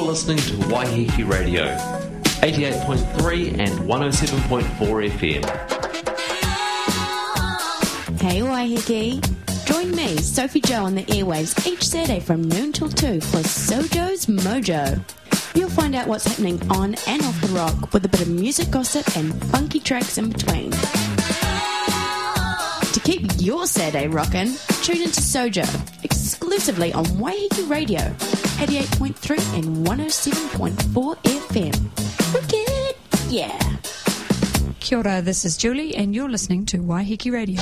listening to Waiheke Radio, 88.3 and 107.4 FM. Hey Waiheke, join me, Sophie Joe, on the airwaves each Saturday from noon till 2 for Sojo's Mojo. You'll find out what's happening on and off the rock with a bit of music gossip and funky tracks in between. To keep your Saturday rockin', tune into Sojo, exclusively on Waiheke Radio, 88.3 and 107.4 FM. Wicked, yeah. Kia ora, this is Julie and you're listening to Waiheke Radio.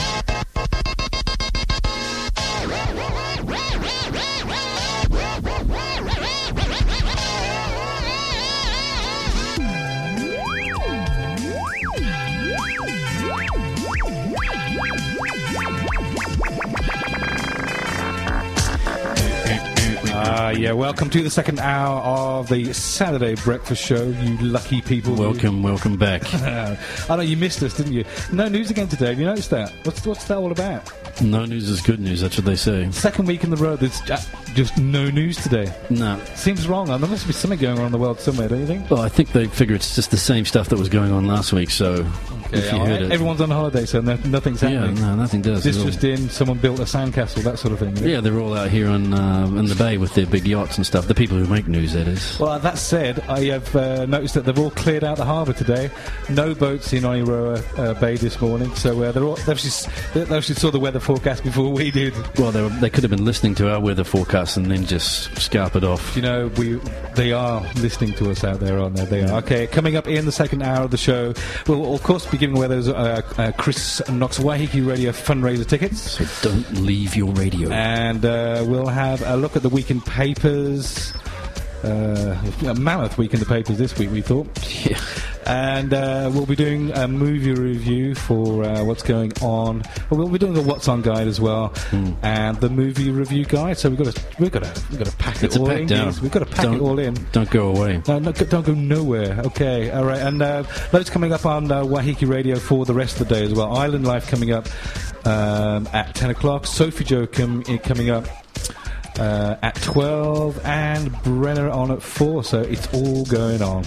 Yeah, welcome to the second hour of the Saturday Breakfast Show, you lucky people. Welcome back. I know you missed us, didn't you? No news again today, have you noticed that? What's that all about? No news is good news, that's what they say. Second week in the row, there's just no news today. No. Seems wrong. There must be something going on in the world somewhere, don't you think? Well, I think they figure it's just the same stuff that was going on last week, so if you heard it... Everyone's on holiday, so nothing's happening. Yeah, no, nothing does. This just in, someone built a sandcastle, that sort of thing. Yeah, they're all out here in the bay with their big yachts and stuff. The people who make news, that is. Well, that said, I have noticed that they've all cleared out the harbour today. No boats in Oniroa Bay this morning, so they actually saw the weather forecast before we did. Well, they could have been listening to our weather forecast and then just scarp it off. You know, they are listening to us out there, aren't they? They are. Okay, coming up in the second hour of the show, we'll of course be giving away those Chris Knox Waiheke Radio fundraiser tickets. So don't leave your radio. And we'll have a look at the week in papers. A mammoth week in the papers this week, we thought. Yeah. And we'll be doing a movie review for what's going on. Well, we'll be doing the What's On guide as well, and the movie review guide. So we've got to pack it all in. Down. We've got to pack it all in. Don't go away. No, don't go nowhere. Okay, all right. And loads coming up on Waiheke Radio for the rest of the day as well. Island Life coming up at 10 o'clock. Sophie Joe coming up at 12, and Brenner on at 4, so it's all going on.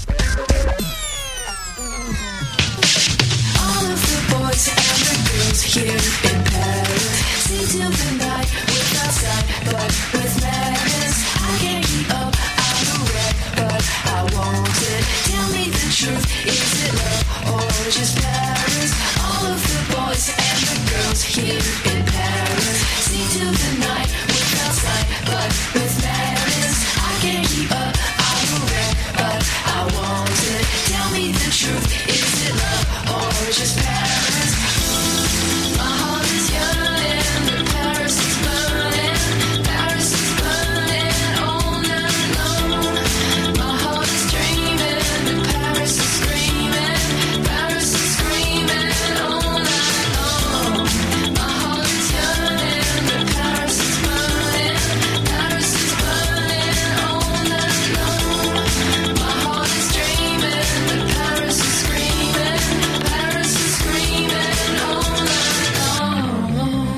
All of the boys and the girls here in Paris see till the night without sight, but with madness I can't keep up, I'm a wreck, but I want it. Tell me the truth, is it love or just Paris? All of the boys and the girls here in Paris see till the night without sight, but with madness I can't keep up, I'm a wreck, but I want it. Tell me the truth, is it love or just Paris? My heart is yearning, but Paris is burning. Paris is burning all night long. My heart is dreaming, but Paris is screaming. Paris is screaming all night long. My heart is yearning, but Paris is burning. Paris is burning all night long. My heart is dreaming, but Paris is screaming. Paris is screaming all night long.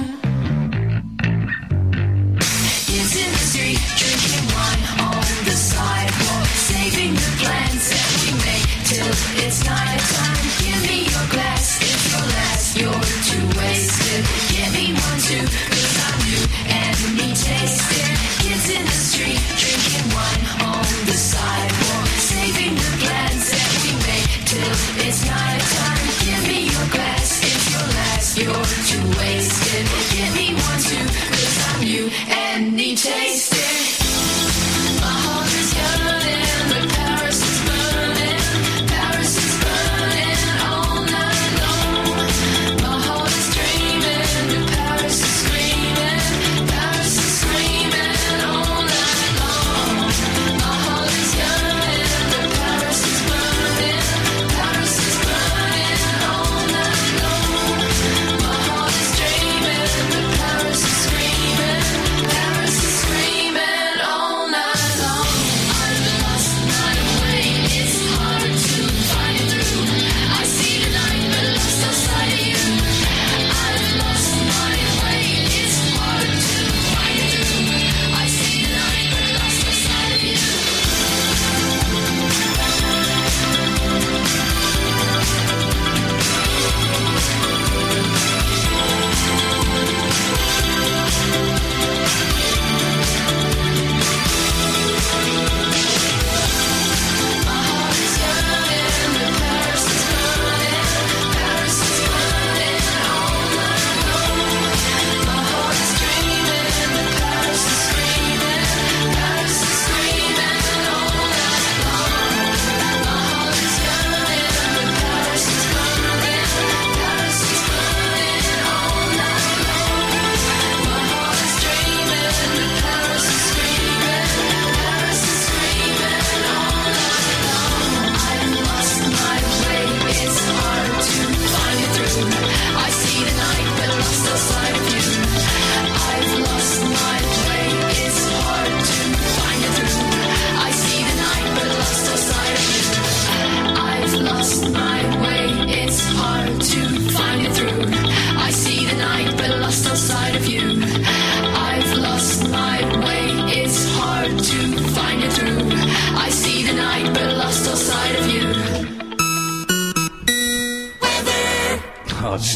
Kids in the street drinking wine on the sidewalk, saving the plans that we make till it's night time. Give me your glass, it's your last, you're too wasted. Give me one too, 'cause I'm new and me tasted. Kids in the street drinking wine on the sidewalk, saving the plans that we make till it's night time. Give me your glass, it's your last, you're too wasted. Give me one too, 'cause I'm new and me tasted. My heart is yearning, but Paris is burning. Paris is burning all night long. My heart is dreaming, but Paris is screaming. Paris is screaming all night long. My heart is yearning, but Paris is burning. Paris is burning all night long. My heart is dreaming, but Paris is screaming. Paris is screaming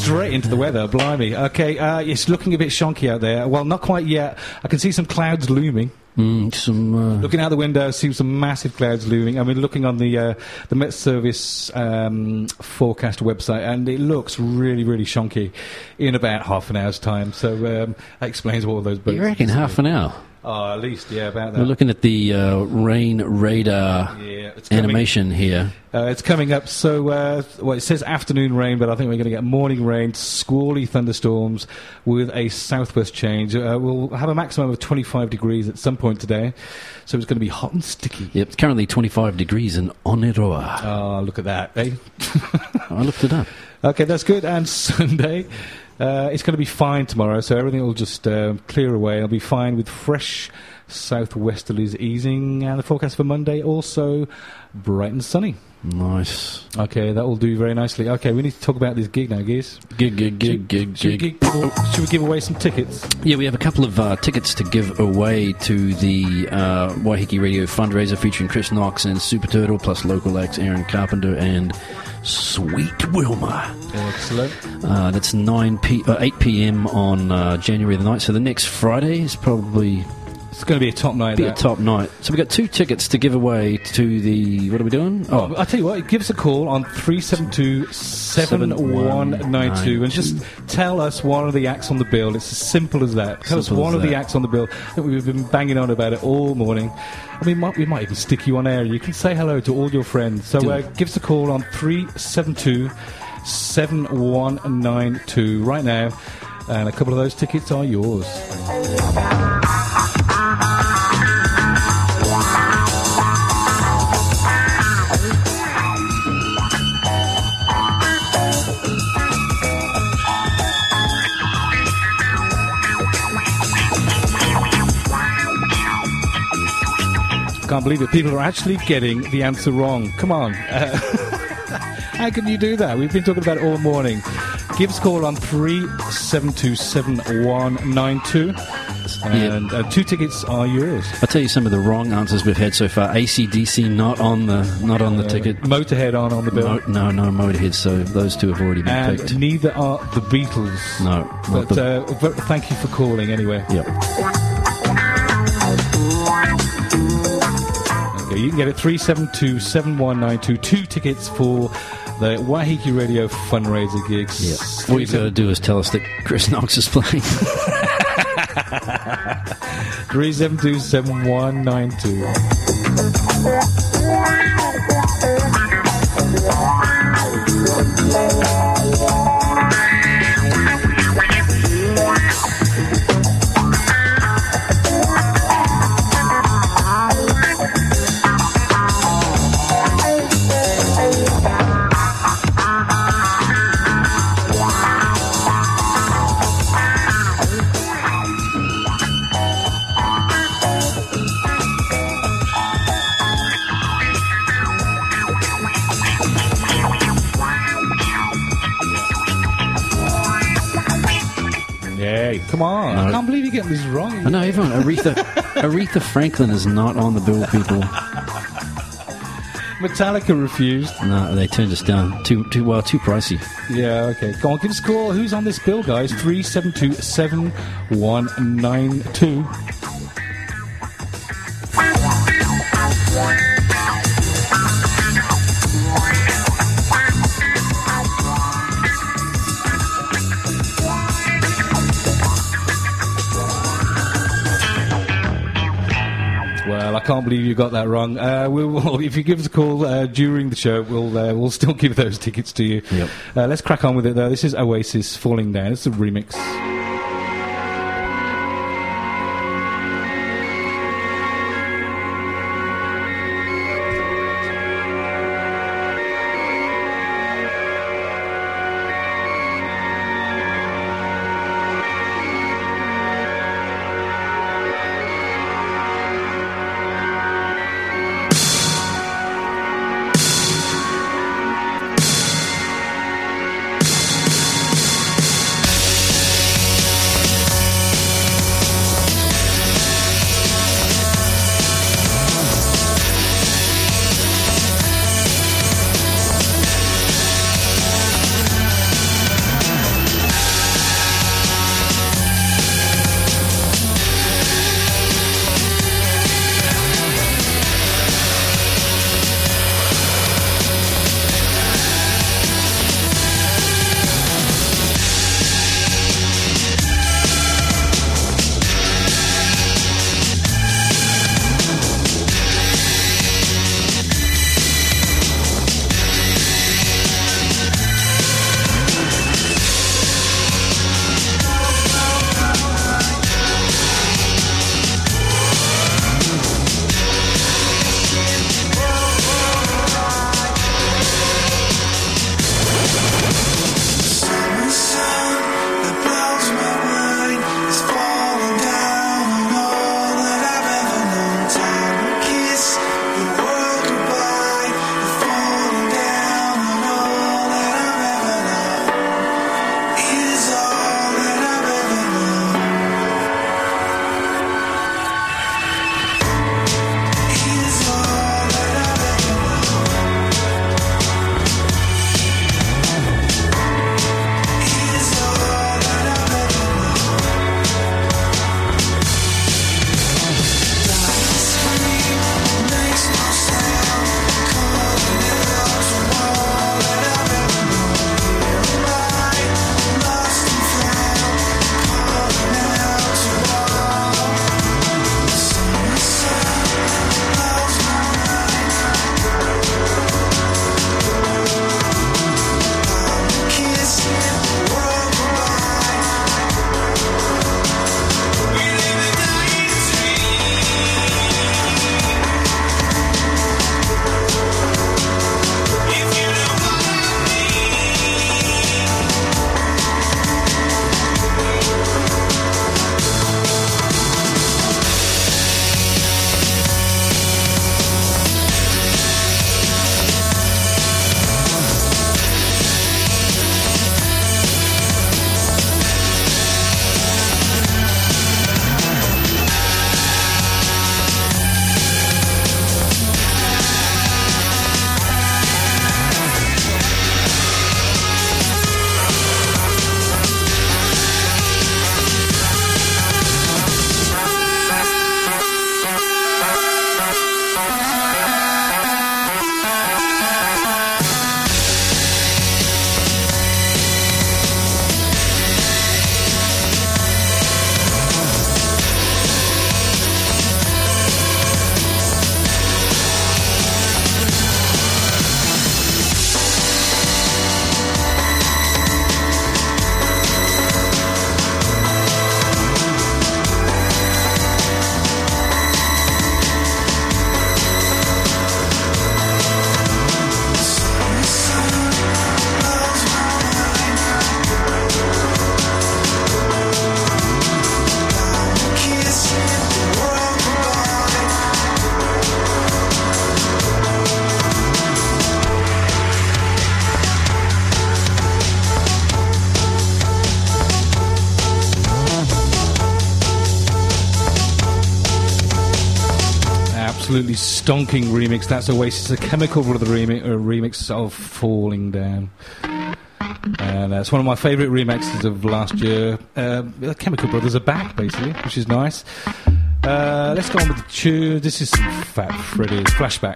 straight into the weather, blimey. Okay, it's looking a bit shonky out there. Well, not quite yet. I can see some clouds looming. Looking out the window, see some massive clouds looming. I mean, looking on the Met Service forecast website, and it looks really, really shonky in about half an hour's time. So that explains all of those boats. You reckon half an hour? Oh, at least, yeah, about that. We're looking at the rain radar it's coming, animation here. It's coming up. So, it says afternoon rain, but I think we're going to get morning rain, squally thunderstorms with a southwest change. We'll have a maximum of 25 degrees at some point today, so it's going to be hot and sticky. Yep, it's currently 25 degrees in Oniroa. Oh, look at that, eh? I looked it up. Okay, that's good. And Sunday, it's going to be fine tomorrow, so everything will just clear away. It'll be fine with fresh southwesterlies easing. And the forecast for Monday also bright and sunny. Nice. Okay, that will do very nicely. Okay, we need to talk about this gig now, Gears. Gig. Should we give away some tickets? Yeah, we have a couple of tickets to give away to the Waiheke Radio fundraiser featuring Chris Knox and Super Turtle, plus local acts Aaron Carpenter and Sweet Wilma. Excellent. That's 8 p.m. on January the 9th. So the next Friday is probably... It's going to be a top night. A top night. So we've got 2 tickets to give away to the... What are we doing? Oh, I'll tell you what. Give us a call on 372-7192 and just tell us one of the acts on the bill. It's as simple as that. Tell us one of the acts on the bill. I think we've been banging on about it all morning. I mean, we might even stick you on air. You can say hello to all your friends. So give us a call on 372-7192 right now. And a couple of those tickets are yours. I can't believe it. People are actually getting the answer wrong. Come on. How can you do that? We've been talking about it all morning. Give us a call on 372-7192 and 2 tickets are yours. I'll tell you some of the wrong answers we've had so far. AC/DC not on the ticket. Motorhead on the bill. No Motorhead, so those 2 have already been picked. And neither are the Beatles. No. But thank you for calling anyway. Yep. Okay, you can get it 372-7192. 2 tickets for the Waiheke Radio fundraiser gigs. Yep. All you've got to do is tell us that Chris Knox is playing. 372-7192. Come on. I can't believe you're getting this wrong. I know, everyone. Aretha Franklin is not on the bill, people. Metallica refused. No, they turned us down. Too pricey. Yeah, okay. Go on, give us a call. Who's on this bill, guys? 372-7192. Well, I can't believe you got that wrong. If you give us a call during the show, we'll still give those tickets to you. Yep. Let's crack on with it, though. This is Oasis, Falling Down. It's a remix. absolutely stonking remix. That's Oasis, a Chemical Brothers remix of Falling Down. And that's one of my favourite remixes of last year. Chemical Brothers are back, basically, which is nice. Let's go on with the tune. This is some Fat Freddy's Flashback.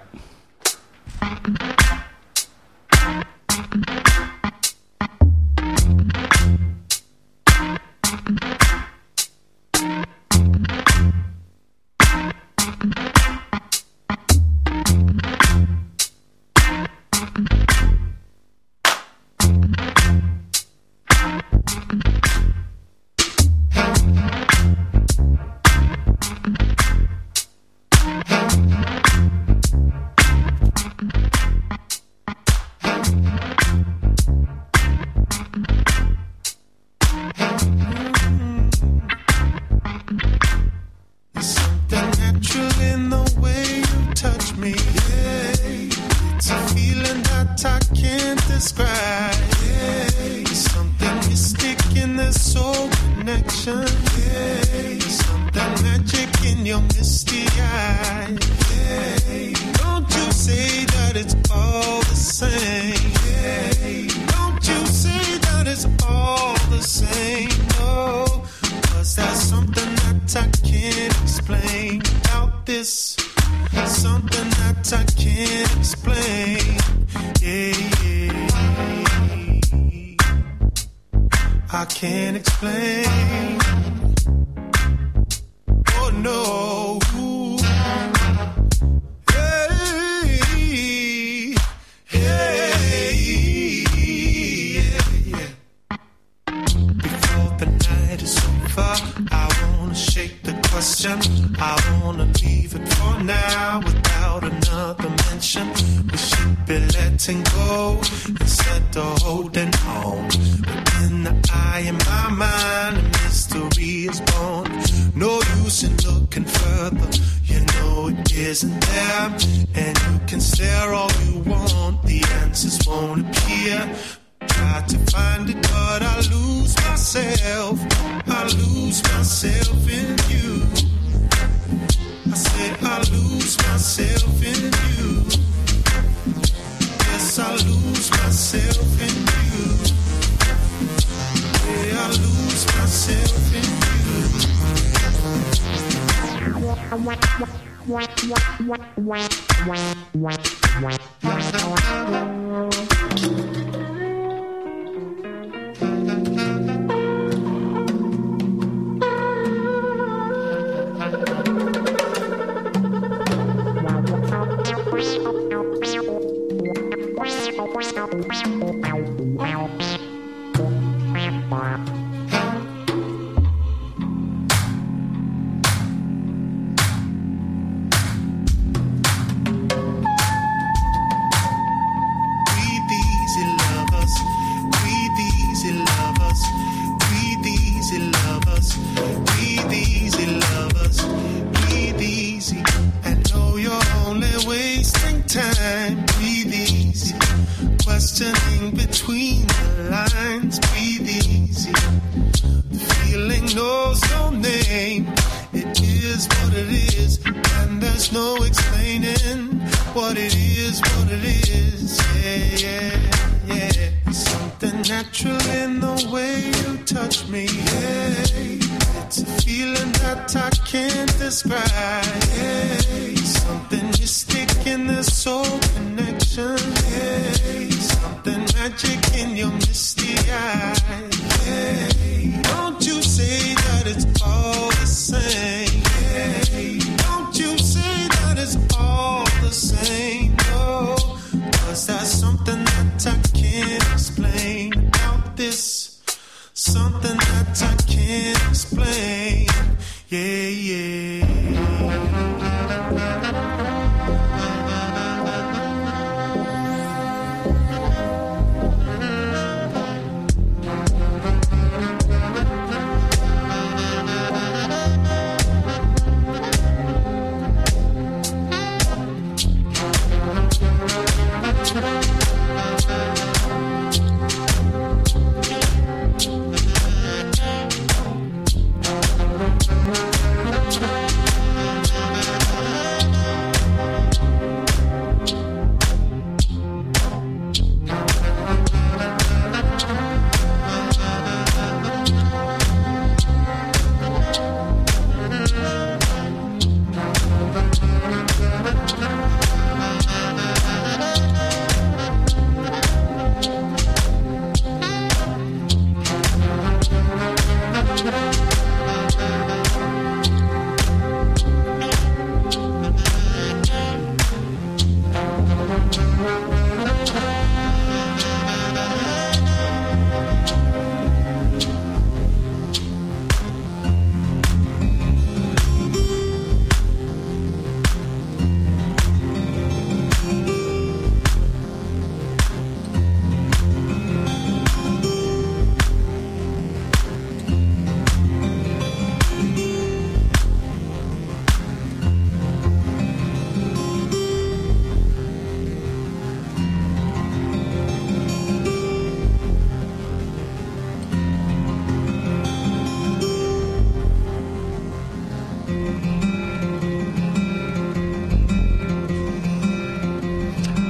Something that I can't explain. Yeah, yeah.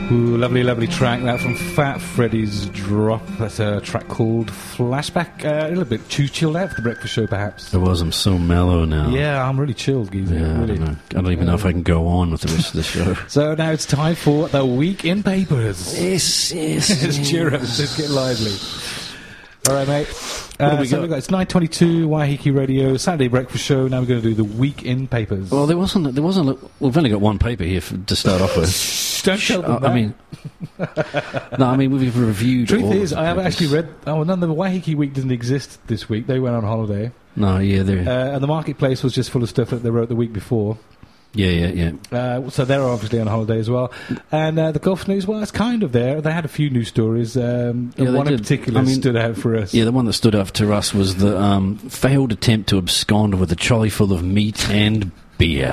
Ooh, lovely, lovely track. That from Fat Freddy's Drop. That's a track called Flashback. A little bit too chilled out for the breakfast show, perhaps. It was. I'm so mellow now. Yeah, I'm really chilled, Geezer. Yeah, really. I don't even know if I can go on with the rest of the show. So now it's time for the Week in Papers. Yes. It's cheer up. Let's get lively. All right, mate. What do we so got? we got? It's 9:22 Waiheke Radio Saturday Breakfast Show. Now we're going to do the Week in Papers. Well, there wasn't. We've only got one paper here to start off with. Don't tell them that. I mean, no. I mean, we've reviewed. Truth all is, of I the haven't papers. actually read. Oh, no, the Waiheke Week didn't exist this week. They went on holiday, No, yeah, they're. and the marketplace was just full of stuff that they wrote the week before. Yeah. So they're obviously on holiday as well. And the golf news, well, it's kind of there. They had a few news stories. And they one in did. particular I mean, stood out for us. Yeah, the one that stood out to us was the failed attempt to abscond with a trolley full of meat and beer.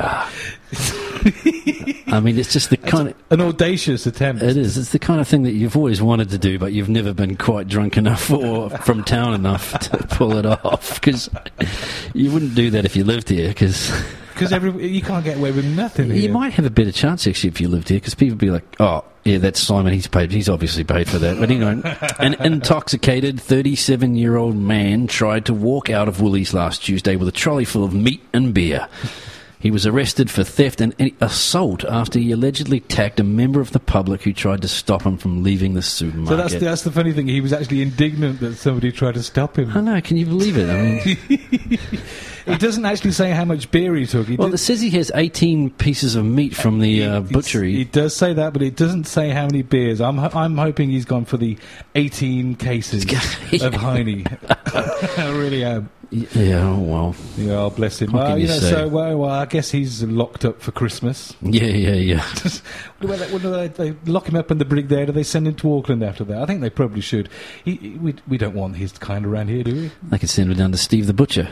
I mean, it's just the kind of... An audacious attempt. It is. It's the kind of thing that you've always wanted to do, but you've never been quite drunk enough or from town enough to pull it off. Because you wouldn't do that if you lived here, because... Because you can't get away with nothing here. You might have a better chance, actually, if you lived here, because people would be like, oh, yeah, that's Simon, he's obviously paid for that. But anyway, an intoxicated 37-year-old man tried to walk out of Woolies last Tuesday with a trolley full of meat and beer. He was arrested for theft and assault after he allegedly attacked a member of the public who tried to stop him from leaving the supermarket. So that's the funny thing. He was actually indignant that somebody tried to stop him. I know, can you believe it? I mean... It doesn't actually say how much beer he took. Well, it says he has 18 pieces of meat from the butchery. He does say that, but it doesn't say how many beers. I'm hoping he's gone for the 18 cases of Heine. I really am. Yeah, oh well. Yeah, bless him. What can you say? So, well, I guess he's locked up for Christmas. Yeah. When they lock him up in the brig there, do they send him to Auckland after that? I think they probably should. We don't want his kind around here, do we? They could send him down to Steve the Butcher.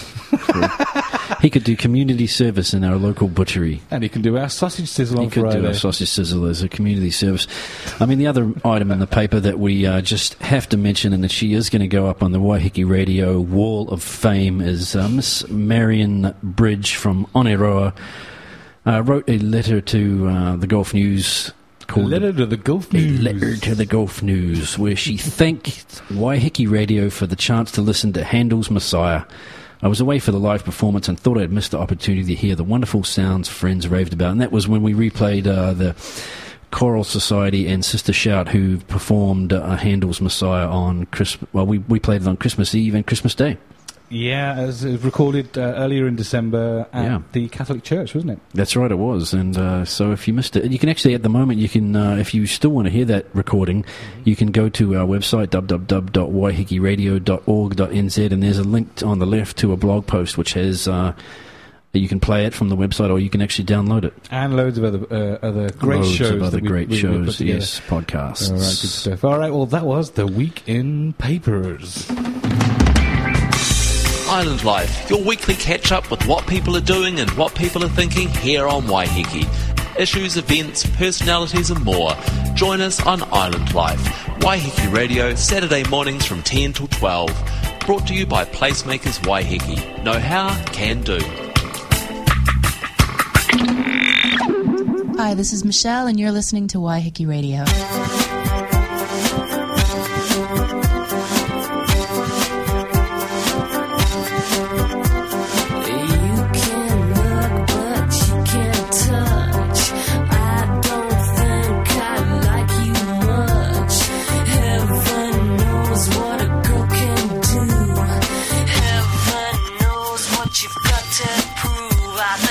He could do community service in our local butchery. And he can do our sausage sizzle on He could Friday. do our sausage sizzle as a community service. I mean, the other item in the paper that we just have to mention, and that she is going to go up on the Waiheke Radio Wall of Fame, is Miss Marion Bridge from Oneroa. Wrote a letter to the Golf News called... Letter to the Golf News. A letter to the Golf News, where she thanked Waiheke Radio for the chance to listen to Handel's Messiah. I was away for the live performance and thought I'd missed the opportunity to hear the wonderful sounds friends raved about. And that was when we replayed the Choral Society and Sister Shout, who performed Handel's Messiah on Christmas. Well, we played it on Christmas Eve and Christmas Day. Yeah, as it was recorded earlier in December at the Catholic Church, wasn't it? That's right, it was. And so if you missed it, you can actually, at the moment, you can, if you still want to hear that recording, you can go to our website, www.waihekeradio.org.nz, and there's a link on the left to a blog post which has... you can play it from the website, or you can actually download it. And loads of other great Loads shows. of other that great we put shows, together. yes, podcasts. All right, good stuff. All right, well, that was the Week in Papers. Island Life, your weekly catch-up with what people are doing and what people are thinking here on Waiheke. Issues, events, personalities and more. Join us on Island Life. Waiheke Radio, Saturday mornings from 10 till 12. Brought to you by Placemakers Waiheke. Know how, can do. Hi, this is Michelle, and you're listening to Waiheke Radio.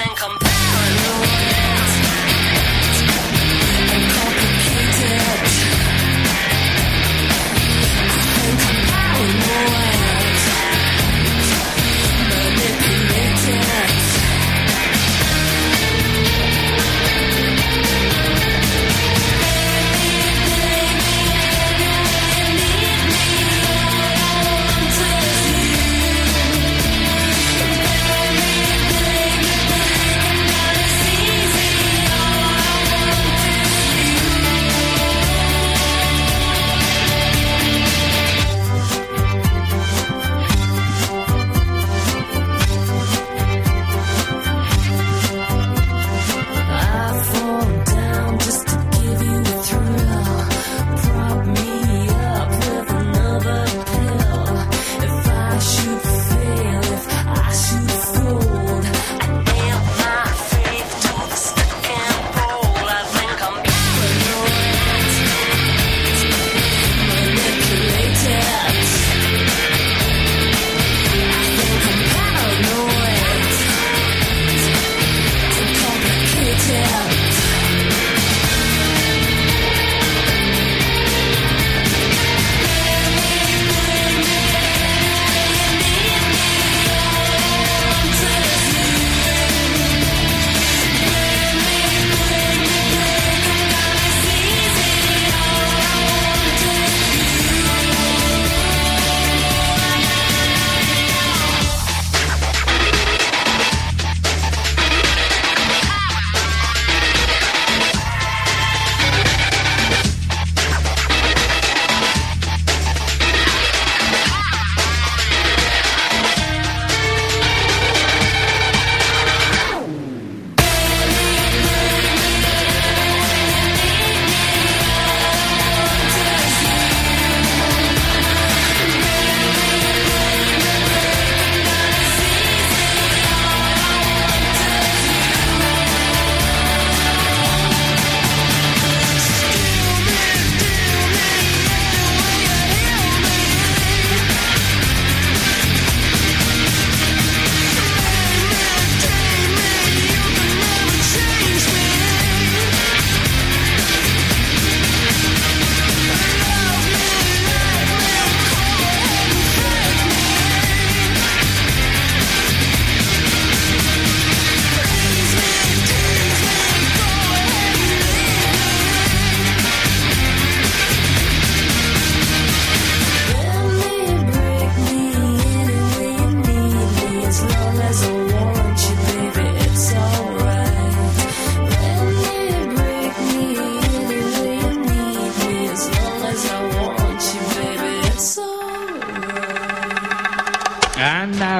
Complicated.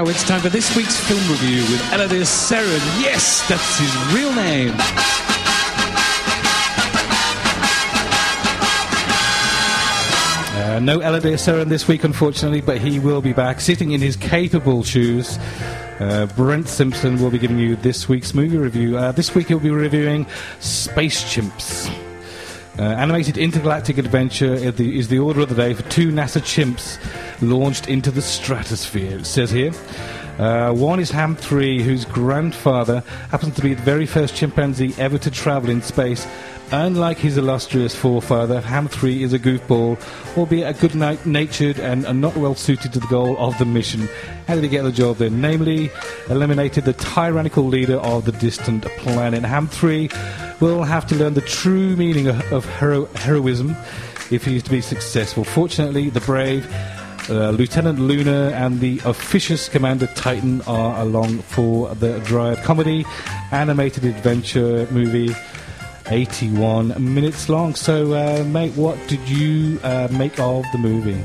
it's time for this week's film review with Eladir Seren. Yes, that's his real name. No Eladir Seren this week, unfortunately, but he will be back, sitting in his capable shoes. Brent Simpson will be giving you this week's movie review. This week he'll be reviewing Space Chimps. Animated intergalactic adventure is the order of the day for two NASA chimps launched into the stratosphere, it says here. One is Ham 3, whose grandfather happens to be the very first chimpanzee ever to travel in space. Unlike his illustrious forefather, Ham 3 is a goofball, albeit a good-natured and not well-suited to the goal of the mission. How did he get the job then? Namely, eliminated the tyrannical leader of the distant planet. Ham 3 will have to learn the true meaning of heroism if he is to be successful. Fortunately, the brave Lieutenant Luna and the officious Commander Titan are along for the drive. Comedy, animated adventure movie, 81 minutes long. So, mate, what did you make of the movie?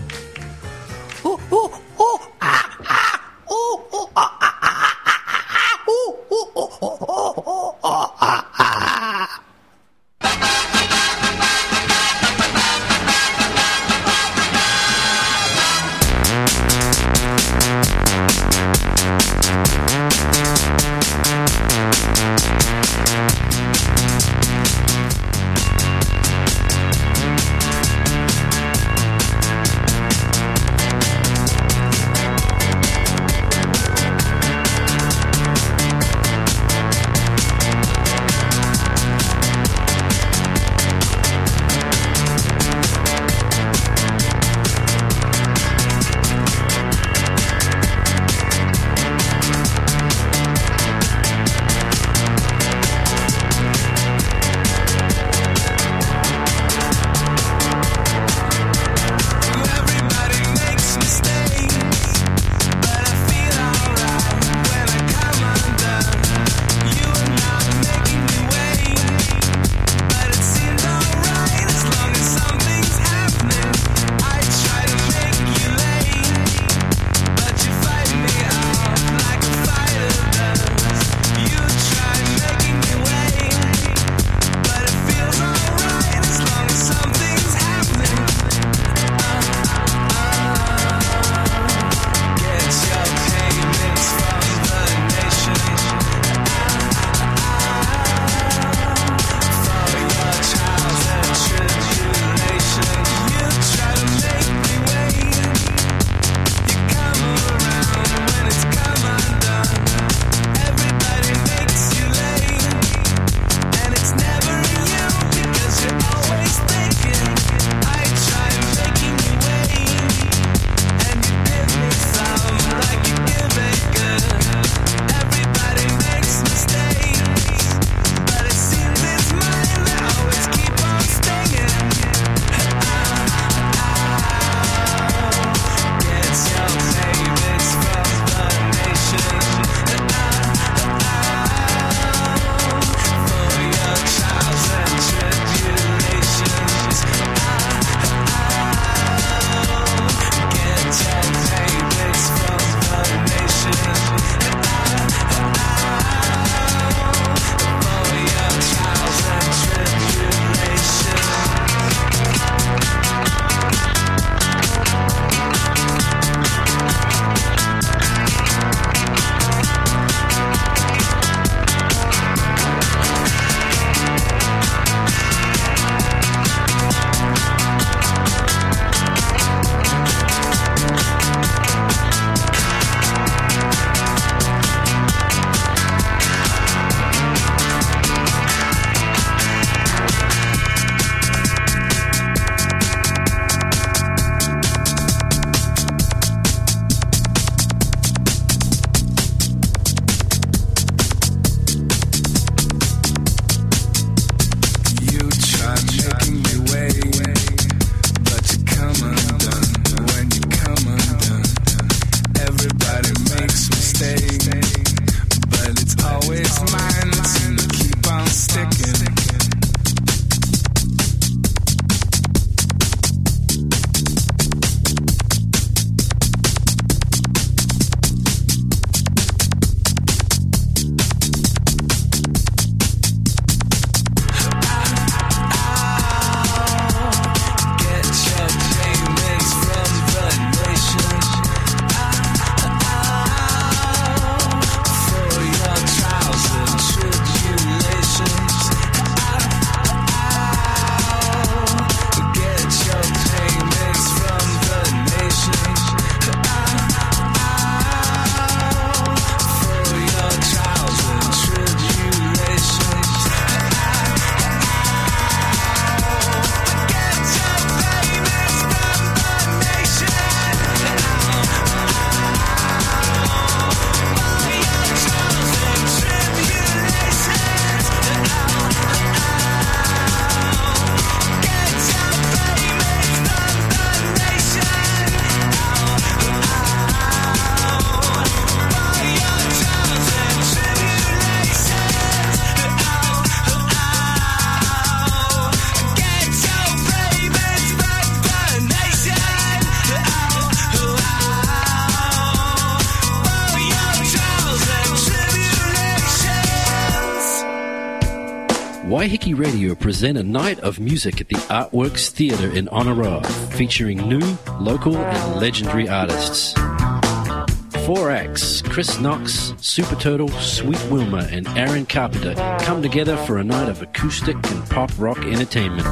Waiheke Radio present a night of music at the Artworks Theatre in Onaroa, featuring new, local and legendary artists. 4 acts, Chris Knox, Super Turtle, Sweet Wilma and Aaron Carpenter come together for a night of acoustic and pop rock entertainment.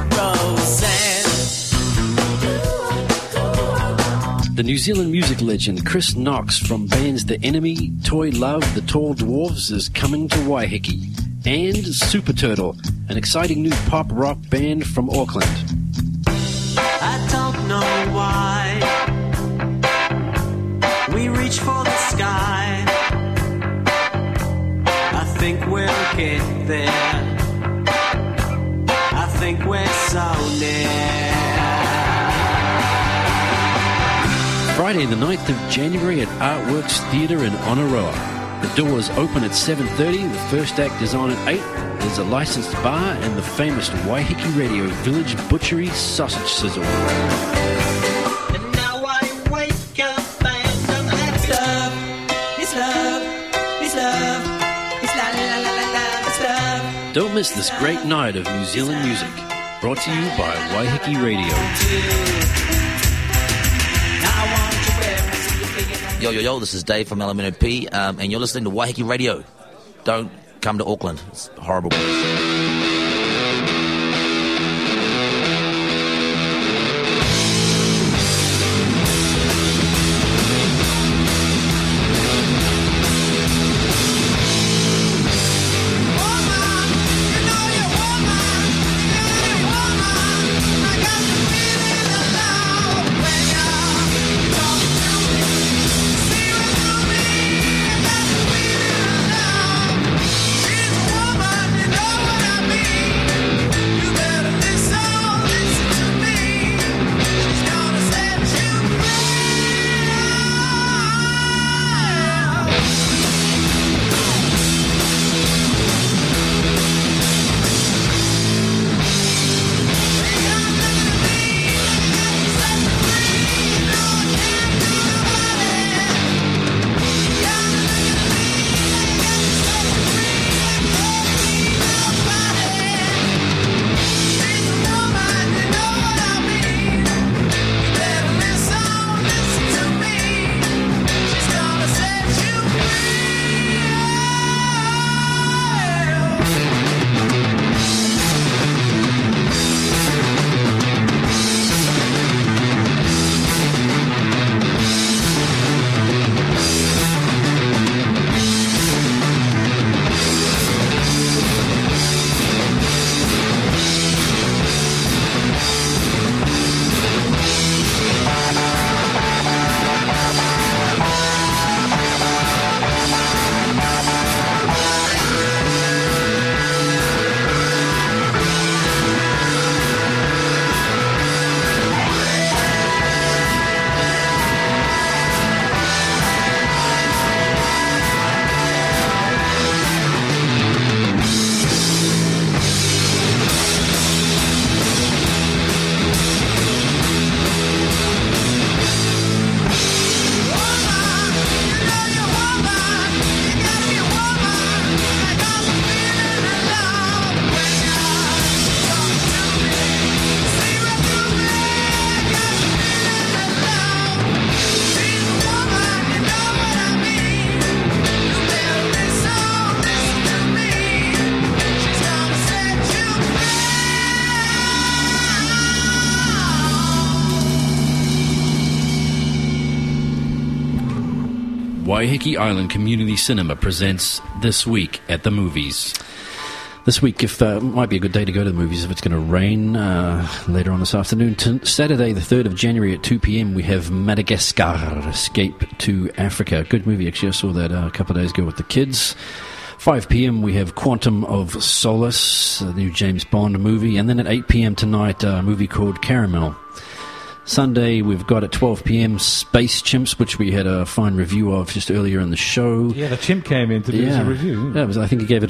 The New Zealand music legend Chris Knox from bands The Enemy, Toy Love, The Tall Dwarves is coming to Waiheke. And Super Turtle, an exciting new pop rock band from Auckland. I don't know why we reach for the sky. I think we'll get there. I think we're so near. Friday the 9th of January at Artworks Theatre in Onaroa. The doors open at 7:30, the first act is on at 8. There's a licensed bar and the famous Waiheke Radio Village Butchery Sausage Sizzle. And now I wake up and I'm happy. It's love, it's love, it's la la la la la, it's love. Don't miss this great night of New Zealand music. Brought to you by Waiheke Radio. Yo, yo, yo, this is Dave from Elemento P, and you're listening to Waiheke Radio. Don't come to Auckland. It's a horrible place. Waiheke Island Community Cinema presents This Week at the Movies. This week, might be a good day to go to the movies if it's going to rain later on this afternoon. Saturday, the 3rd of January at 2 p.m, we have Madagascar, Escape to Africa. Good movie, actually. I saw that a couple of days ago with the kids. 5 p.m, we have Quantum of Solace, the new James Bond movie. And then at 8 p.m. tonight, a movie called Caramel. Sunday, we've got at 12 p.m. Space Chimps, which we had a fine review of just earlier in the show. Yeah, the chimp came in to do a review. Yeah, I think he gave it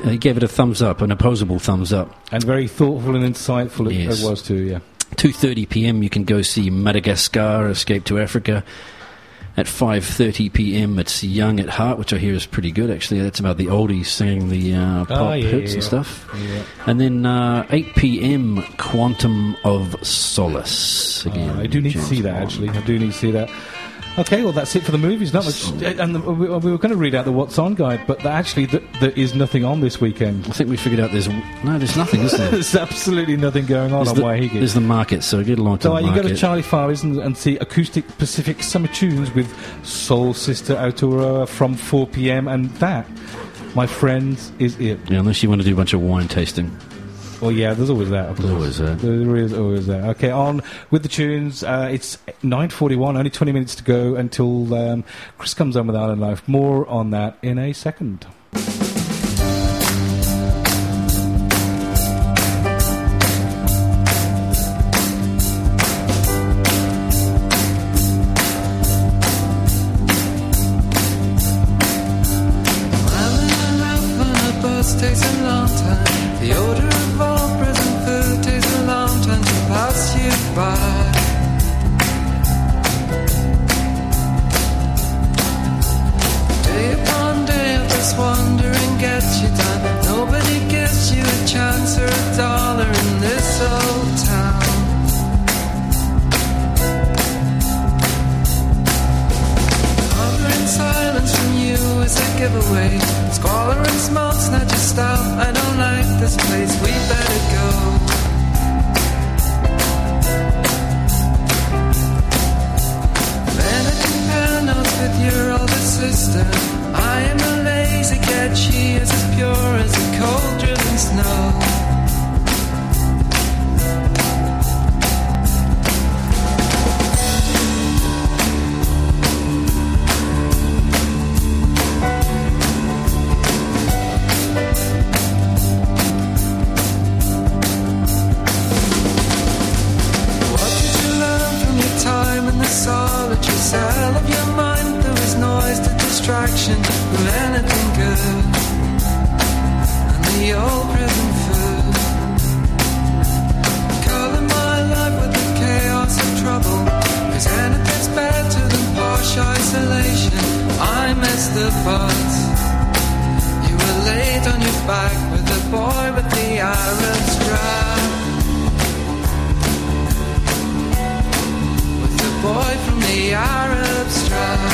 a thumbs up, an opposable thumbs up. And very thoughtful and insightful it was too, yeah. 2:30 p.m. you can go see Madagascar, Escape to Africa. At 5:30 p.m. it's Young at Heart, which I hear is pretty good actually. That's about the oldies singing the pop hits and stuff. Yeah. And then 8 p.m. Quantum of Solace. Again, I do need to see that, actually. I do need to see that. Okay, well, that's it for the movies. Not much. And we were going to read out the What's On guide, but actually there is nothing on this weekend. I think we figured out there's nothing, is there? There's absolutely nothing going on Waiheke. There's the market, so get along to the market. So you go to Charlie Farris and see Acoustic Pacific Summer Tunes with Soul Sister Aotearoa from 4 p.m. and that, my friends, is it. Yeah, unless you want to do a bunch of wine tasting. Well, yeah, there's always that. There's always that. There is always that. Okay, on with the tunes. It's 9:41, only 20 minutes to go until Chris comes on with Island Life. More on that in a second. Takes a long time. The odor of all present food takes a long time to pass you by. Day upon day of this wandering gets you done. Nobody gives you a chance or a dollar in this old town. Hovering silence from you is a giveaway. Squalor and smoke's not just stop. I don't like this place, we better go. Managing panels with your older sister. I am a lazy cat, she is as pure as a cold driven snow. Solitary cell of your mind, there is noise to distraction of anything good, and the old prison food. Color my life with the chaos of trouble, cause anything's better than posh isolation. I missed the bus. You were laid on your back with the boy with the Arab strap. Boy from the Arab strap.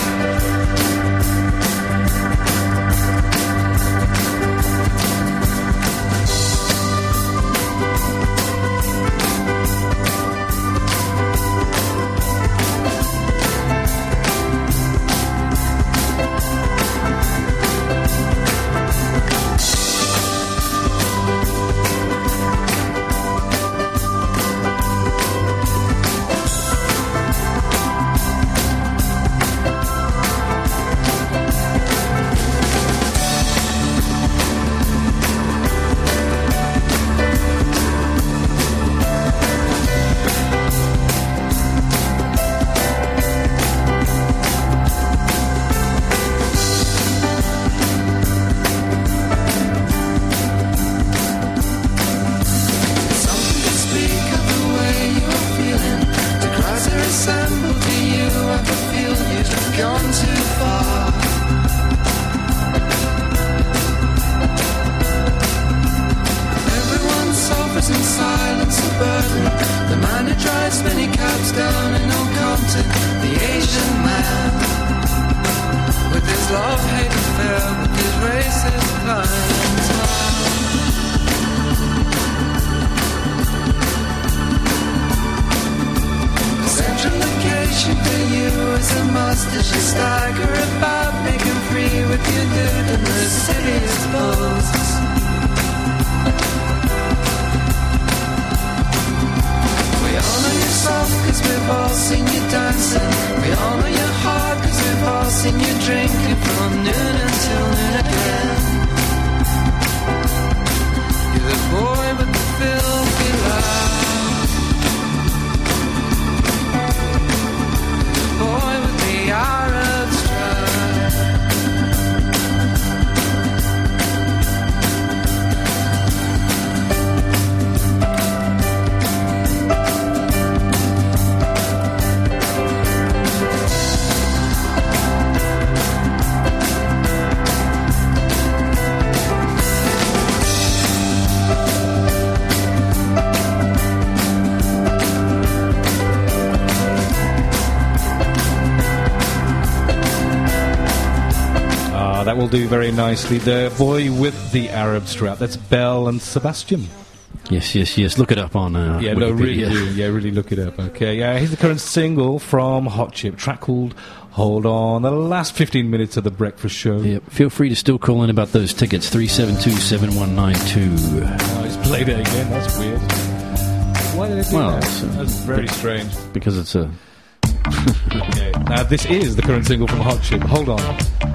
will do very nicely. The boy with the Arab strap. That's Belle and Sebastian. Yes. Look it up on Yeah, Wikipedia. no, really do. Yeah, really look it up. Okay, yeah, here's the current single from Hot Chip, track called Hold On. The last 15 minutes of the breakfast show. Yep. Feel free to still call in about those tickets. 372-7192. Oh, he's played it again. That's weird. Why did they do that? That's very strange. Because it's a... Okay. Now, this is the current single from Hot Chip. Hold On.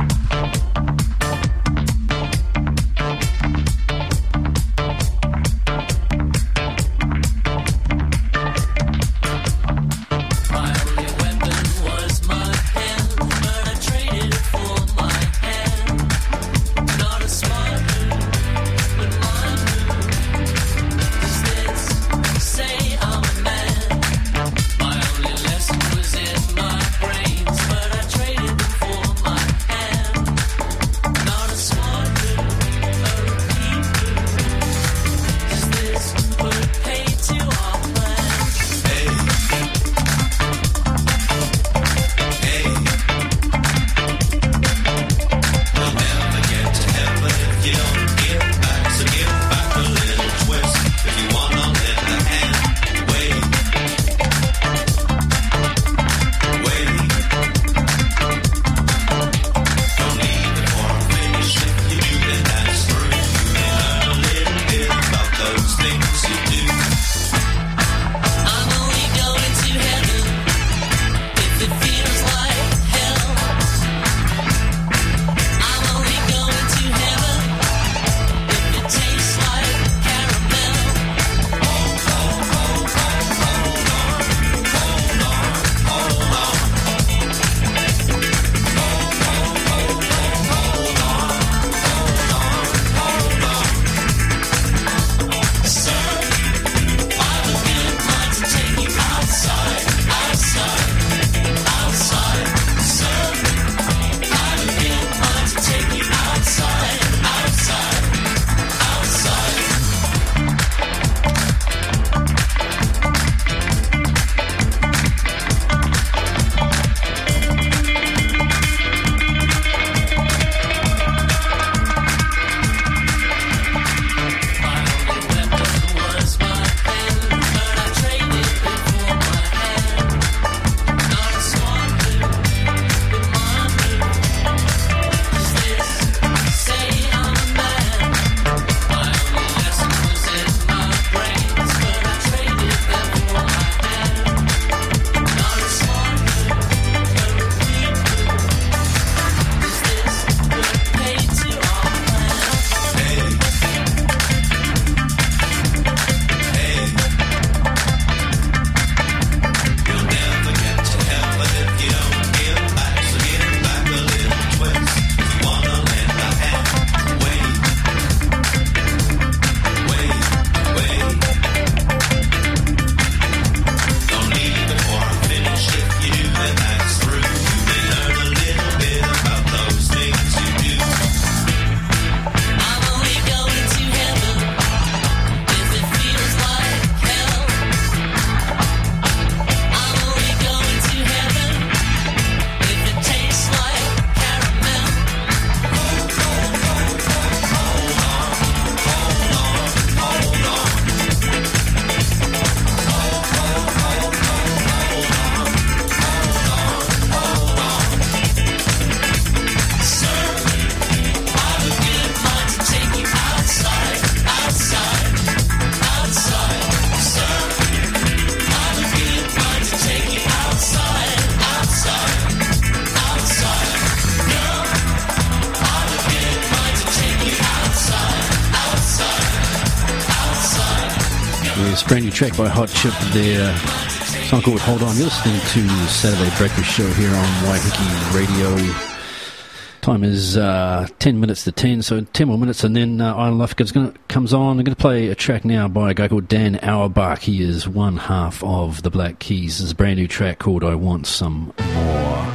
Yes, brand new track by Hot Chip there. Song called Hold On. You're listening to the Saturday Breakfast Show here on Waiheke Radio. Time is 10 minutes to 10, so 10 more minutes and then Island Life comes on. I'm going to play a track now by a guy called Dan Auerbach. He is one half of the Black Keys. This is a brand new track called I Want Some More.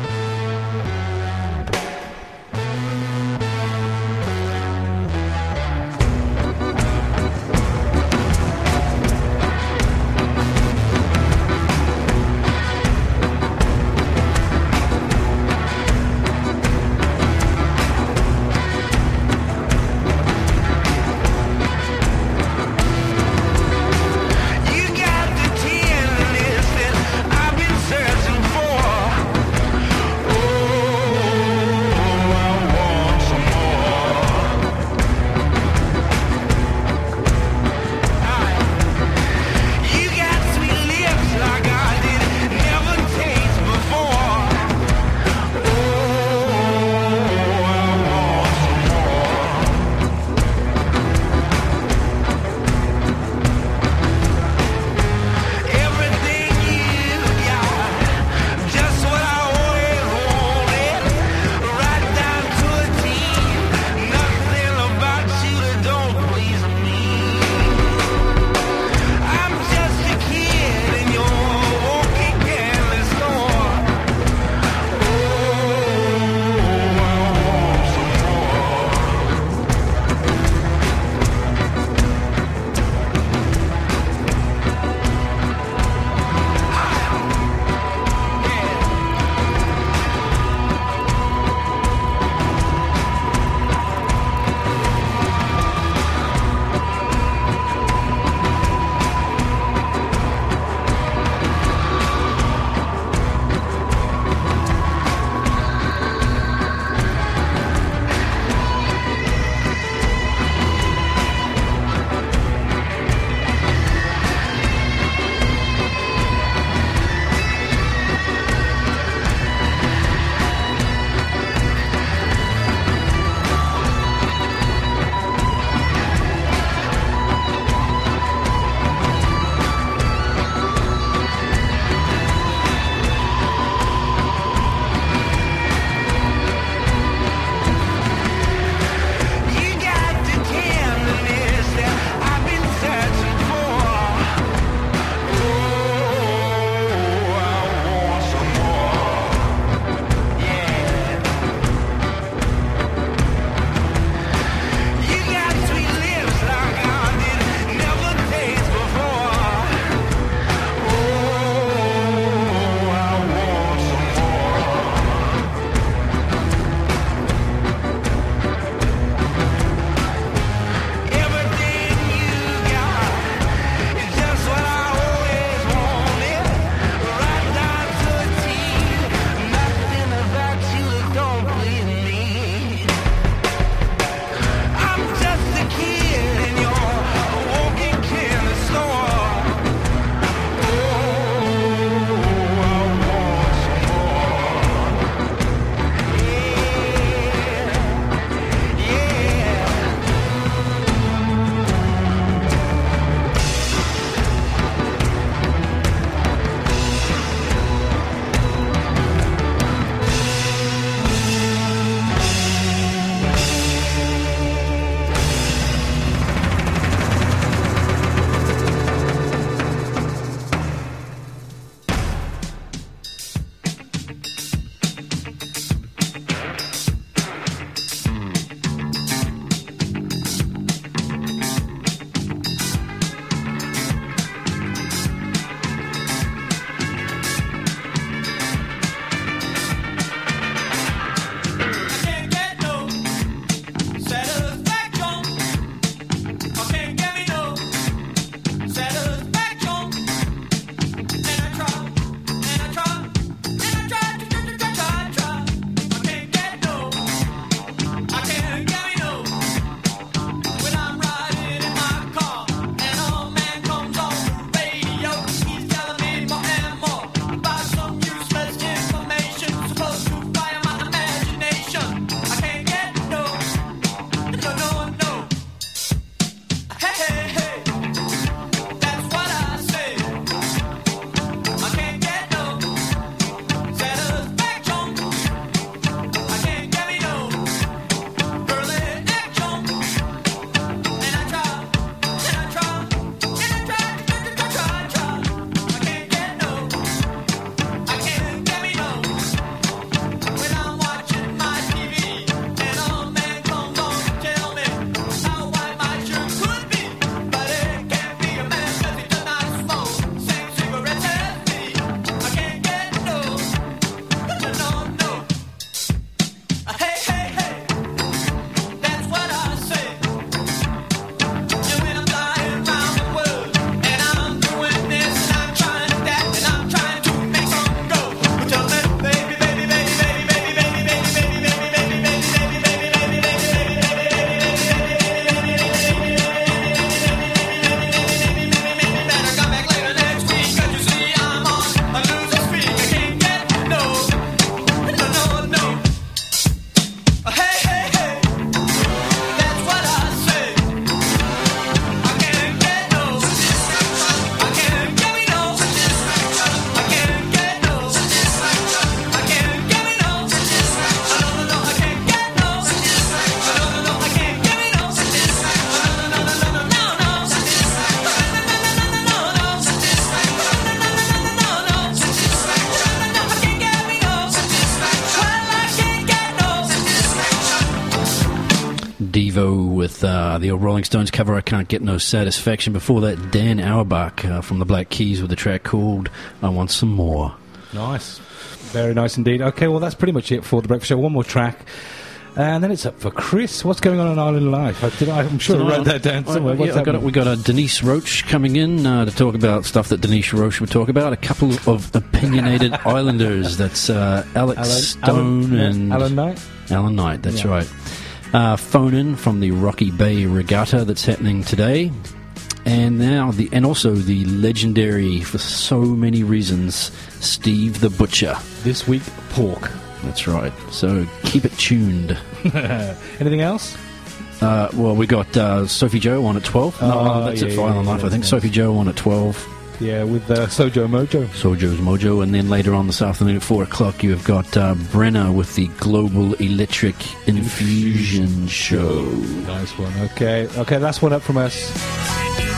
Devo with the old Rolling Stones cover, I Can't Get No Satisfaction. Before that, Dan Auerbach from the Black Keys with a track called I Want Some More. Nice. Very nice indeed. Okay, well, that's pretty much it for the breakfast show. One more track. And then it's up for Chris. What's going on in Island Life? I'm sure I wrote that down somewhere. What's happening? We got Denise Roach coming in to talk about stuff that Denise Roach would talk about. A couple of opinionated Islanders. That's Alex Stone and Alan Knight. Alan Knight, that's right. Phone in from the Rocky Bay Regatta that's happening today. And now also the legendary, for so many reasons, Steve the Butcher. This week, pork. That's right. So keep it tuned. Anything else? Well, we got Sophie Joe on at 12. That's it for Island Life, I think. Sophie Joe on at 12. Yeah, with Sojo Mojo. Sojo's Mojo. And then later on this afternoon at 4 o'clock, you have got Brenner with the Global Electric Infusion Show. Nice one. Okay, that's one up from us.